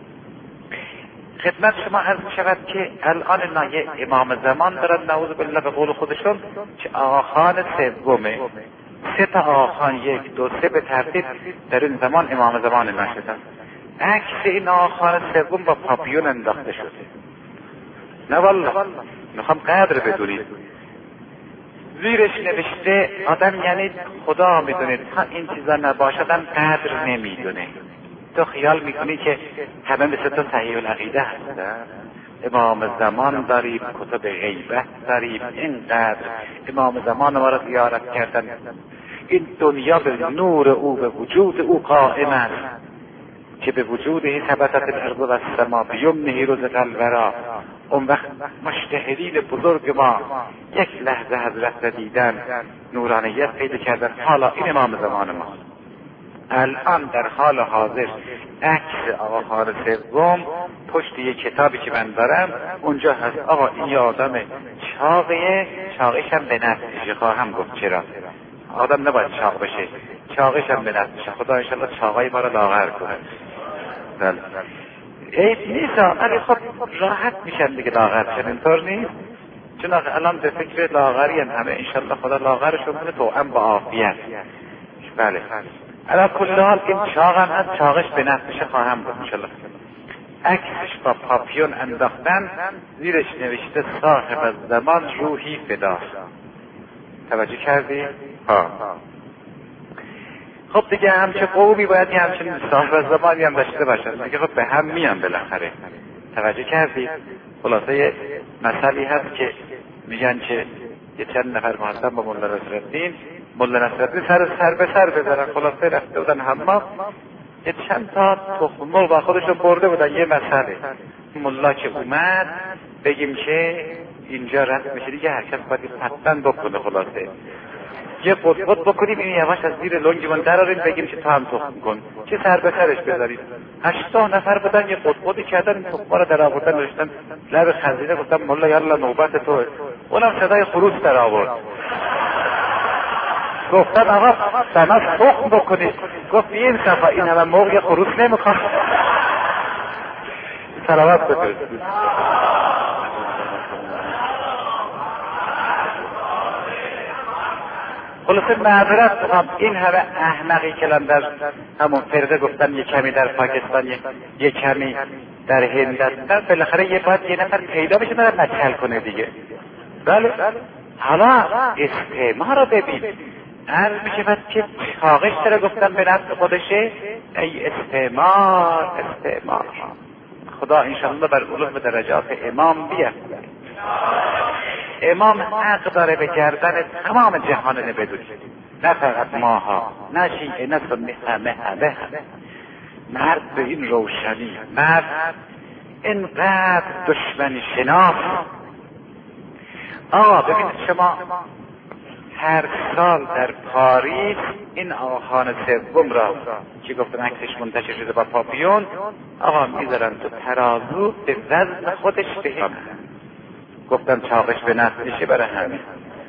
خدمت شما عرض شود که الان نایه امام زمان دارن، نعوذ بالله به قول خودشون، که آخان سومه. 3 تا آخان 1 2 3 به ترتیب در این زمان امام زمان نشدن. عکس این آخان سوم با پاپیون انداخته شده. نه والله، میخوام قدر بدونید. زیرش نوشته آدم یعنی خدا میدونه تا این چیزا نباشه آدم قدر نمیدونه. تو خیال میکنی که همه مثل تو صحیح العقیده هستن؟ امام زمان داریم، کتب غیبت داریم، اینقدر امام زمان ما را زیارت کردن. این دنیا به نور او، به وجود او قائم است که به وجوده ثبتت الارض و السما بیمنه رزق الورا. اون وقت مجتهدین بزرگ ما یک لحظه حضرت را دیدن، نورانیت پیدا کردن. حالا این امام زمان ما الان در حال حاضر عکس آقا خان سوم پشت یک کتابی که من دارم اونجا هست. آقا این یه آدم چاقیه، چاقیش هم به نفسشه. خواهم گفت چرا آدم نباید چاق بشه، چاقیش هم به نفسشه. خدا انشالله چاقای ما رو لاغر کنه. بله عیب نیست، ولی خب راحت میشن دیگه لاغر شن، اینطور نیست؟ چون الان به فکر لاغری هم همه انشالله خدا لاغرشون کنه توأم با عافیت. بله الان کل حال این چاق هم هست، چاقش به نفسشه. خواهم گفت انشالله. عکسش با پاپیون انداختن، زیرش نوشته صاحب الزمان روحی فداست. توجه کردی؟ خب دیگه همچه قومی باید یه همچین صاحب الزمانی هم داشته باشن دیگه. خب به هم میان بالاخره. توجه کردی؟ خلاصه مسئله هست که میگن که یه چند نفر محسن با مولا نصرالدین سر به سر بذارن. خلاصه رفته بودن حمام، یه چند تا تخم مرغ با خودشو برده بودن. یه مسئله مولا که اومد بگیم که اینجا رفت میشه دیگه، هر کس باید حتما بکنه. خلاصه یه قطبت بکنیم، این یواش از زیر لنگمون دراریم بگیم که تو هم تخم کن، که سر به سرش بذاریم. 8 نفر بودن، یه قطبتی کردن، این تخم‌ها رو در آوردن نوشتن لب خزینه. گفتم مولا یالا نوبت توه. اونم صدای خروس در آورد. گفتم آقا سمت تخم بکنید. گفت این صفا این همه مرغ خروس نمیخواد. سلامت بفرستید. خلاصه معذرت میخوام، این همه احمقی که در همون فرده گفتن یه کمی در پاکستان، یه کمی در هند هستن، بالاخره یه باید یه نفر پیدا بشه داره مچل کنه دیگه. بله حالا استعمار رو ببین. عرض میشه که چاقش چرا گفتن به نفس خودشه؟ ای استعمار. خدا انشاءالله بر علوم درجات امام بیفته. امام حق داره به گردن تمام جهان بدونید، نه فقط ماها، نه شیعه، نه سنی، همه. مرد به این روشنی، مرد اینقدر دشمنی شناس. ببینید شما هر سال در پاریس این آخان سوم را که گفتن عکسش منتشر شده با پاپیون، میذارن تو ترازو به وزن خودش بهتر. گفتن چاقش به نفسشه برای همین.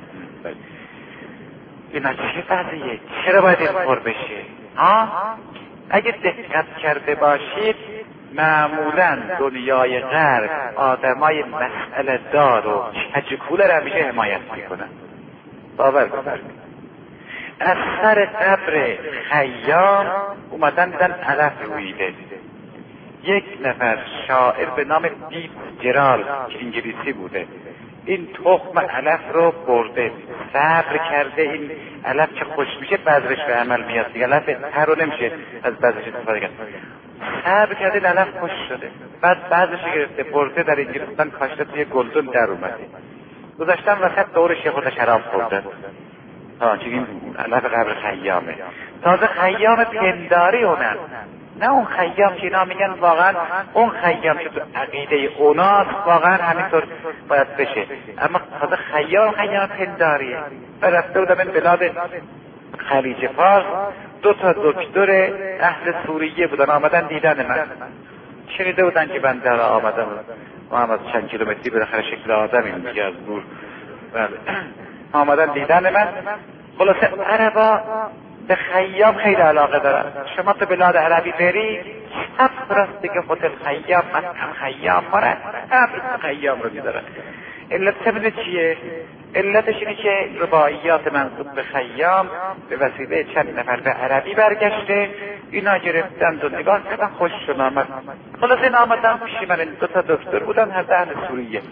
اینا چه قضیه؟ چرا باید اینطور بشه؟ اگه دقت کرده باشید معمولا دنیای غرب آدمای مسئله دار و کجکوله را همیشه حمایت میکنن. باور کنید از سر قبر خیام اومدن دیدن علف رویده. یک نفر شاعر به نام دیپ جرال که انگلیسی بوده، این تخم علف رو برده، صبر کرده. این علف که خوش میشه بذرش به عمل میاد دیگه. علف تر رو نمیشه از بذرش استفاده کرد. صبر کرده این علف خوش شده، بعد بذرش گرفته برده در انگلستان کاشته توی گلدون در اومده. گذاشتن وسط دورش یه خود شراب خوردن. چون این علف قبر خیامه. تازه خیام پنداری اونم، نه اون خیام که اینا میگن واقعا اون خیام که تو عقیده اوناست واقعا همینطور باید بشه. اما تازه خیام پنداریه. و رفته بودم این بلاد خلیج فارس، 2 دکتر اهل سوریه بودن آمدن دیدن من. شنیده بودن که بنده را آمدم و هم از چند کیلومتری بالاخره شکل آدمی میگه از دور. آمدن دیدن من. خلاصه عربا به خیام خیلی علاقه دارن. شما تو بلاد عربی بری هفت راست دیگه هتل خیام، مطعم خیام ماره، هفت خیام رو میدارن. علت میده چیه؟ علتش اینه که رباعیات منسوب به خیام به وسیله چند نفر به عربی برگشته، اینا گرفتند و نگاه کردن خوششون آمد. خلاص این آمدن پیش من، دو تا دکتر بودن، هر اهل سوریه.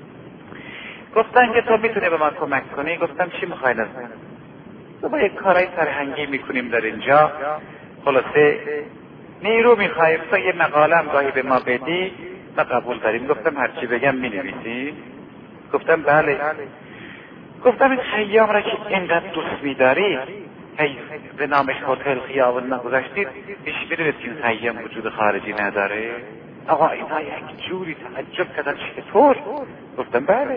گفتن که تو میتونی به ما کمک کنی؟ گفتم چی میخواین از من؟ تو با یک کارهای فرهنگی میکنیم در اینجا، خلاصه نیرو میخوایم، تو یه مقاله هم گاهی به ما بدی ما قبول داریم. گفتم هرچی بگم مینویسی؟ گفتم بله. گفتم این خیام را که اینقدر دوست میداری، به نامش هتل خیابون نگذاشتید، پیش میدونید که این خیام وجود خارجی نداره؟ آقا اینا یک جوری تعجب کردن چطور؟ گفتم بله.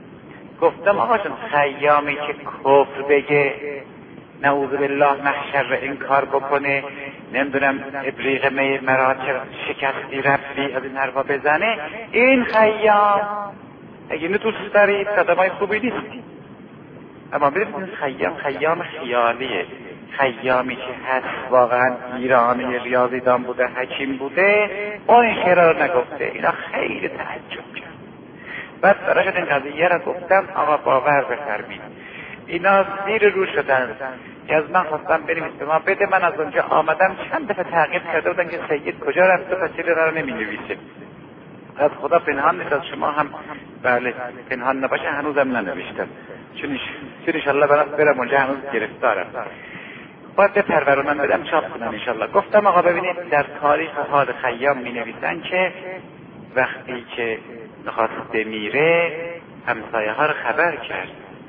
گفتم آقا جون خیامی که کفر بگه، نعوذ بالله محشر این کار بکنه، نمیدونم ابریق مرا چه شکستی ربی از این حرفا بزنه، این خیام اگه دوست دارید قدمای خوبی نیستی. اما ببینید این خیام خیالیه. خیامی که هست واقعا ایرانی ریاضیدان بوده، حکیم بوده، اون این شعر رو نگفته. اینا خیلی تعجب کرد. بعد برای این قضیه را گفتم آقا باور بفرمید، اینا زیر رو شدن که از من خواستم بنویس به ما بده. من از اونجا آمدم چند دفعه تعقیب کرده بودن که سید کجا رفته پس چیزی را نمی نویسه. از خدا پنهان نیست، از شما هم بله پنهان نباشه، هنوزم ننوشتم چون انشالله برم اونجا هنوز گرفتارم. باید به پرورونم بدم چاپ کنم انشالله. گفتم آقا ببینید در تاریخ حال خیام می نویسن که وقتی که میخواست بمیره همسایه ها رو خبر کرد،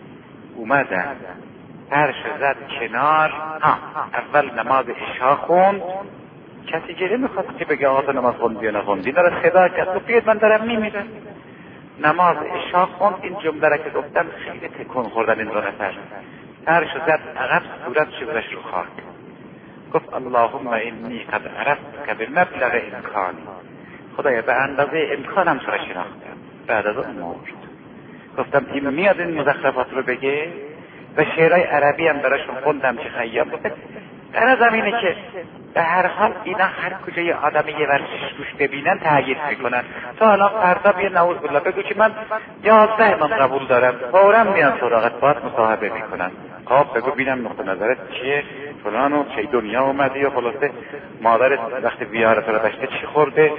اومدن فرش زد کنار، اول نماز عشا خوند، کسی که نمیخواست که بگه آقا نماز خوندی یا نخوندی، داره صدا کرد تو بیاد من دارم میمیرم. نماز عشا خوند، این جمله را که گفتم خیلی تکون خوردن این دو نفر. فرش زد عقب، صورتش گذاشت رو خاک، گفت اللهم انی قد عرفت که بمبلغ امکانی، خدایا به اندازه امکانم تو را شناختم. بعد از اون مرد. گفتم این میاد این مزخرفات رو بگه؟ و شعرهای عربی هم براشون خوندم که خیام بوده. در زمینه که به هر حال اینا هر کجا یه آدمی یه ورزش روش ببینن تأیید میکنن. تا حالا فردا بیا نعوذ بالله بگو که من 11 امام قبول دارم، فورا میان سراغت باید مصاحبه میکنن. خب بگو بینم نقطه نظرت چیه فلانو، چه دنیا اومدی یا خلاصه مادرت وقتی بیارت رو داشته چی خورده.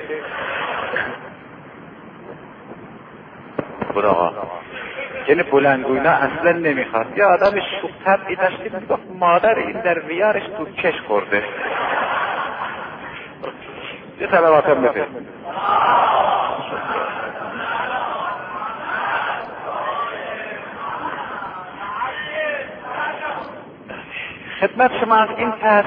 خدا آقا یعنی بلندگوینا اصلا نمیخواد. یا آدم شوخ طبعی داشتی میگفت مادر این در ویارش تو چش خورده. یه صلواتم بده. خدمت شما از این پس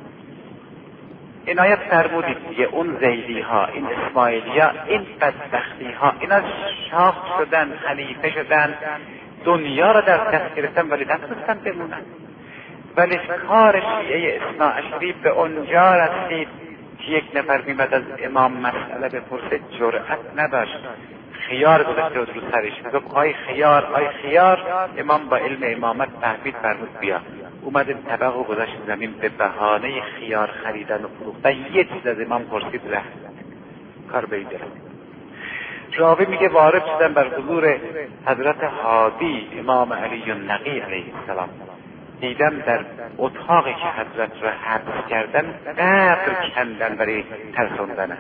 عنایت فرمودید دیگه، اون زیدی ها، این اسماعیلی ها، این بدبختی ها، اینا شاخ شدن، خلیفه شدن، دنیا را در دست گرفتن ولی نتونستن بمونن. ولی کار شیعه اثناعشری به اونجا رسید که یک نفر میمد از امام مسئله بپرسه، جرأت نداشت، خیار گذاشته بود رو سرش، میگفت آی خیار. امام با علم امامت تحویل فرمود بیا. اومد طبق و گذاشت زمین به بهانه خیار خریدن و فروختن. یه چیز از امام پرسید رفت. کار به این درست. راوی میگه وارد شدن بر حضور حضرت هادی امام علی النقی علیه السلام، دیدم در اتاقی که حضرت را حبس کردن قبر کندن برای ترسوندن.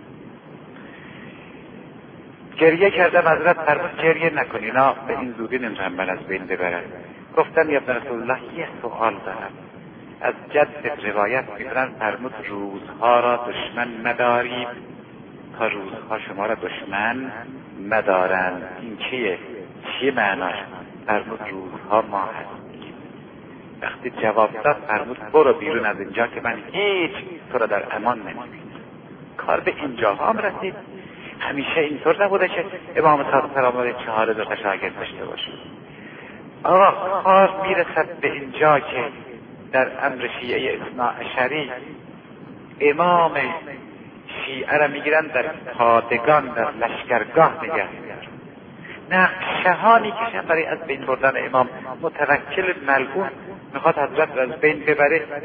گریه کردم، حضرت فرمود گریه نکن، اینا به این زودی نمیتونن من از بین ببرن. گفتم یا ابن رسول الله یه سوال دارم. از جدت روایت میکنن فرمود روزها را دشمن مدارید تا روزها شما را دشمن مدارند. این چیه معناش؟ فرمود روزها ما هستیم. وقتی جواب داد فرمود برو بیرون از اینجا که من هیچ تو را در امان نمیبینم. کار به اینجا هم رسید. همیشه اینطور نبوده که امام صادق سلام علیه 4 شاگرد داشته باشه. آقا کار میرسد به اینجا که در امر شیعه اثناعشری امام شیعه را میگیرن در پادگان، در لشکرگاه نگه میدارن. نقشهانی کشن برای از بین بردن امام. متوکل ملعون میخواد حضرت را از بین ببره،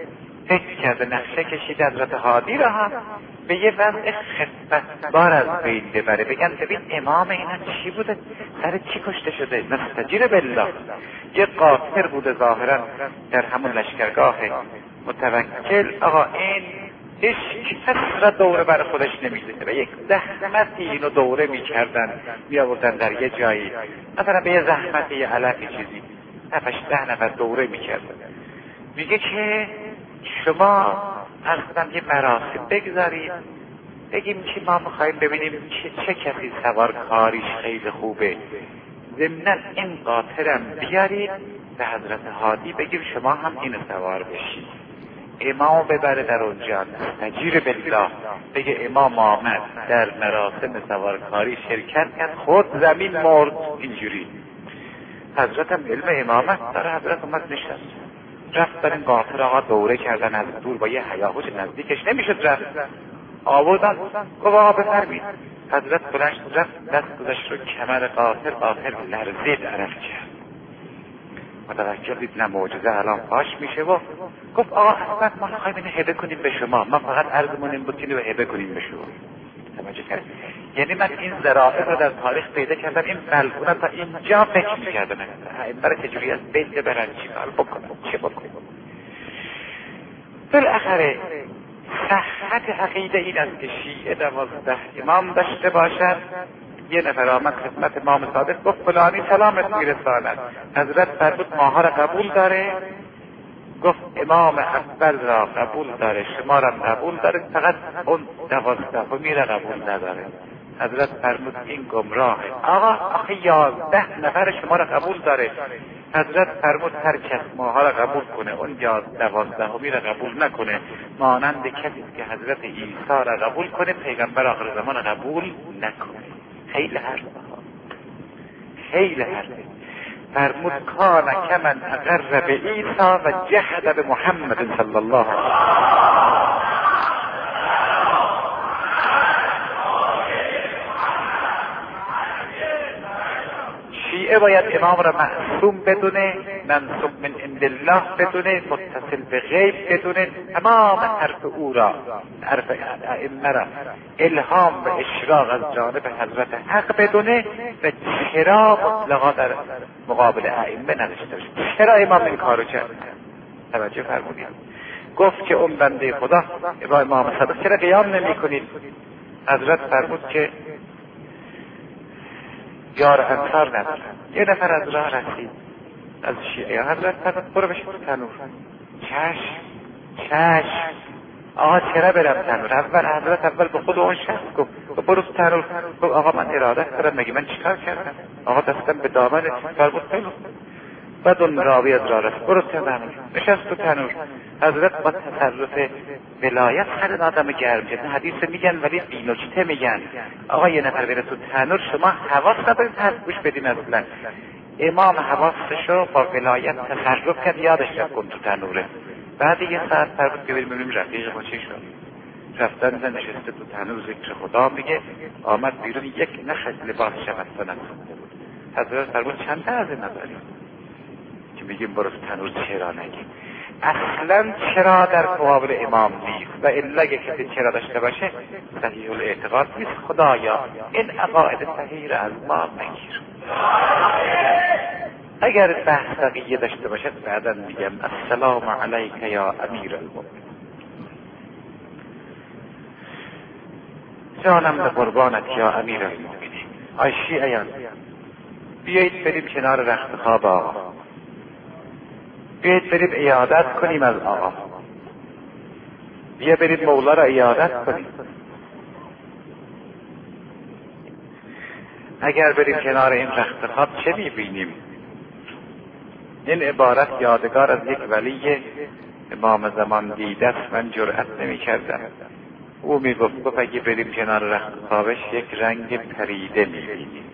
فکر کرده نقشه کشید حضرت هادی را هم به یه وضع خفتبار از بین ببره، بگن ببین امام اینا چی بوده، سر چی کشته شده، نستجیر بالله. یه قاطر بوده ظاهرا در همون لشکرگاه متوکل. آقا این هیچ کس را دوره بر خودش نمیده و یک زحمتی اینو دوره میکردن میآوردن در یه جایی، مثلا به یه زحمتی یه علفی چیزی 7-10 نفر دوره میکردن. میگه که شما اصلا یه مراسم بگذارید، بگیم که ما میخواییم ببینیم چه کسی سوار کاریش خیلی خوبه، ضمناً این قاطرم بیارید به حضرت هادی بگیم شما هم این سوار بشید. امام ببره در اونجا نجیر بالله، بگه امام آمد در مراسم سوارکاری شرکت کرد، خود زمین مرد. اینجوری حضرت هم علم امامت داره، حضرت اومد نشست، رفت بر این قاطر آقا دوره کردن از دور با یه هیاهوش نزدیکش نمیشد رفت، آوردن گفت آقا بفرمید. حضرت بلند رفت دست گذاشت رو کمر قاطر لرزید، عرق کرد، متوجه دید نه معجزه الان پاش میشه و گفت آقا اصلا ما نخواهیم اینو هبه کنیم به شما، ما فقط عرضمون این بود که اینو هبه کنیم به شما. توجه کرد؟ یعنی من این ذرائع رو در تاریخ پیدا کردم، این بلغونه تا اینجا فکر میکردم این برای چجوری از بیت ببرن، چی کار بکنم، چه بکنم. بالاخره صحت عقیده این است که شیعه 12 امام داشته باشد. یه نفر آمد خدمت امام صادق گفت فلانی سلامت میرساند، حضرت فرمود ماها را قبول داره؟ گفت امام اول را قبول داره، شما را قبول داره، فقط اون 12 را قبول نداره. حضرت فرمود این گمراهه. آقا آخه 11 نفر شما را قبول داره. حضرت فرمود هر کس ماها را قبول کنه اون 12 را قبول نکنه، مانند کسی که حضرت عیسی را قبول کنه پیغمبر آخر زمان را قبول نکنه. خیلی حرف. فرمود کان کمن اقر به عیسی و جحد به محمد صلی الله علیه وسلم. شیعه باید امام را معصوم بدونه، منسوب من عند الله بدونه، متصل به غیب بدونه، تمام حرف او را، حرف ائمه را الهام و اشراق از جانب حضرت حق بدونه و چرا مطلقا در مقابل ائمه نداشته باشه. چرا امام این کارو کرد؟ توجه فرمودید. گفت که اون بنده خدا با امام صادق چرا قیام نمی کنید؟ حضرت فرمود که یار انصار ندارن. یه نفر از راه رسید از شیعه، حضرت فرمود برو بشین تو تنور. چشم آقا چرا برم تنور؟ حضرت به خود اون شخص گفت برو تو تنور. گفت آقا من اراده دارم، مگه من چیکار کردم؟ آقا دستم به دامن. فرمود خیلی. بعد اون راوی از راه رسید برو تنور، نشست تو تنور. حضرت با تصرف ولایت هر آدم گرم کرد. حدیث میگن ولی بی‌نکته میگن. آقا یه نفر بره تو تنور شما حواس ندارید گوش بدین. اصلا امام حواسشو با ولایت تصرف کرد، یادش رفت کن تو تنوره. بعد یه ساعت فرمود که بریم ببینیم رفیق ما چی شد. رفتن نشسته تو تنور ذکر خدا میگه، آمد بیرون یک نخ لباس شبستان نکنده بود. حضرت فرمود چند تا از این نداریم که میگیم برو تو تنور چرا نگیم؟ اصلا چرا در مقابل امام نیست و الا اگه کسی چرا داشته باشه صحیح الاعتقاد نیست. خدایا این عقاید صحیح را از ما نگیر. اگر بحث بقیه داشته باشد بعدا میگم. السلام علیک یا امیر المؤمنین. جانم به قربانت یا امیر المؤمنین. آی شیعیان بیایید بریم کنار رخت خواب آقا، بیایید بریم عیادت کنیم از آقا، بیا بریم مولا را عیادت کنیم. اگر بریم کنار این رخت خواب چه میبینیم؟ این عبارت یادگار از یک ولی امام زمان دیده است، من جرأت نمی کردم. او گفت اگه بریم کنار رخت خوابش یک رنگ پریده میبینیم،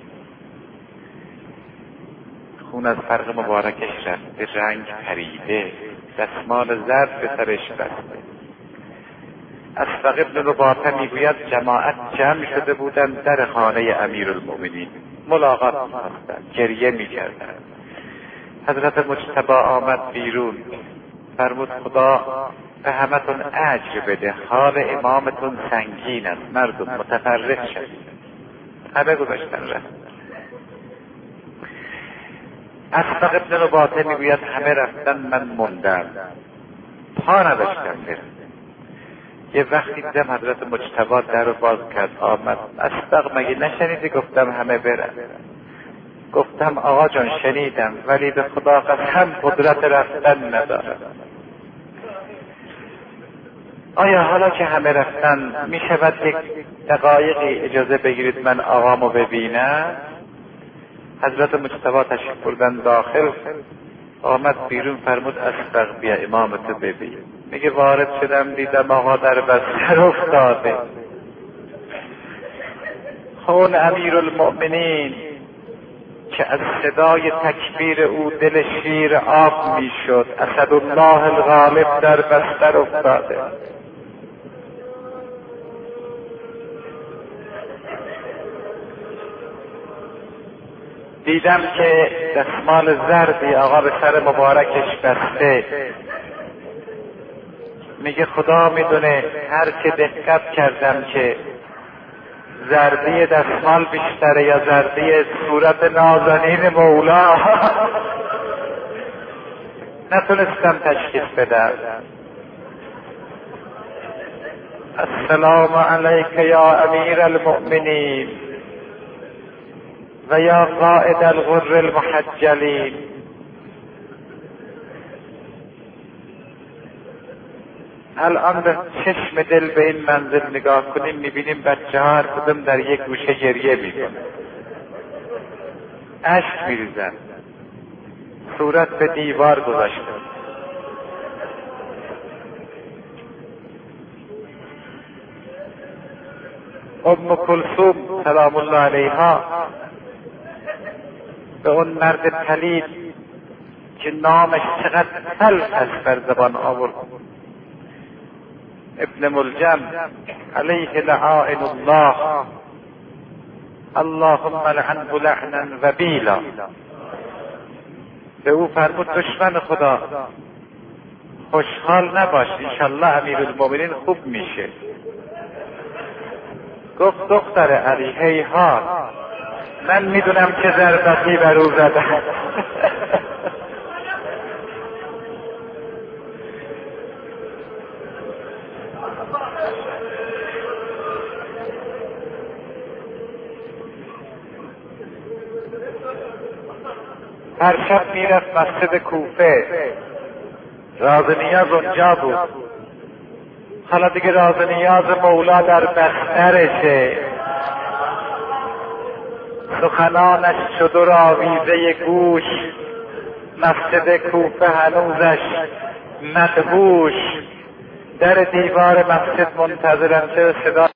خون از فرق مبارکش رفت به رنگ پریده، دستمال زرد به سرش بسته. اسبق ابن رباطه میگوید جماعت جمع شده بودند در خانه امیرالمؤمنین، ملاقات می‌کردند، گریه می‌کردند. حضرت مجتبی آمد بیرون، فرمود خدا به همتون اجر بده، حال امامتون سنگین است، مردم متفرق شد. همه گذاشتن رفت. اسبق ابن رباطه میگوید همه رفتن، من موندم، پا نداشتم برم. یه وقتی دیدم حضرت مجتبی در رو باز کرد آمد. اسبق مگه نشنیدی گفتم همه برن؟ گفتم آقا جان شنیدم، ولی به خدا قسم قدرت رفتن ندارم. آیا حالا که همه رفتن می شود یک دقایقی اجازه بگیرید من آقامو ببینم؟ حضرت مجتبی تشریف بردن داخل، آمد بیرون فرمود اسبق بیا امامتو ببین. میگه وارد شدم دیدم آقا در بستر افتاده، خون امیرالمؤمنین که از صدای تکبیر او دل شیر آب میشد، اسدالله الغالب در بستر افتاده. دیدم که دستمال زردی آقا به سر مبارکش بسته. میگه خدا میدونه هر که دقت کردم که زردی دستمال بیشتره یا زردی صورت نازنین مولا نتونستم تشخیص بدم. السلام علیک یا امیر المؤمنین و یا قائد الغر المحجلین. الان به چشم دل به این منزل نگاه کنیم میبینیم بچه ها هر کدوم در یک گوشه گریه میکنن، اشک میریزن، صورت به دیوار گذاشته. ام کلثوم سلام الله علیها به اون مرد پلید که نامش چقدر تلخ است بر زبان آورد، ابن ملجم علیه لعائن الله، اللهم لعنه لعنا وبیلا، به او فرمود دشمن خدا خوشحال نباش، انشالله امیرالمؤمنین خوب میشه. گفت دختر علی هیهات، من میدونم که ضربتی بر او زدم. هر شب میرفت مسجد کوفه، راز نیاز اونجا بود. حالا دیگه راز نیاز مولا در بسترشه، سخنانش شد و راویزه گوش، مسجد کوفه هنوزش مدهوش، در دیوار مسجد منتظرم چه صدا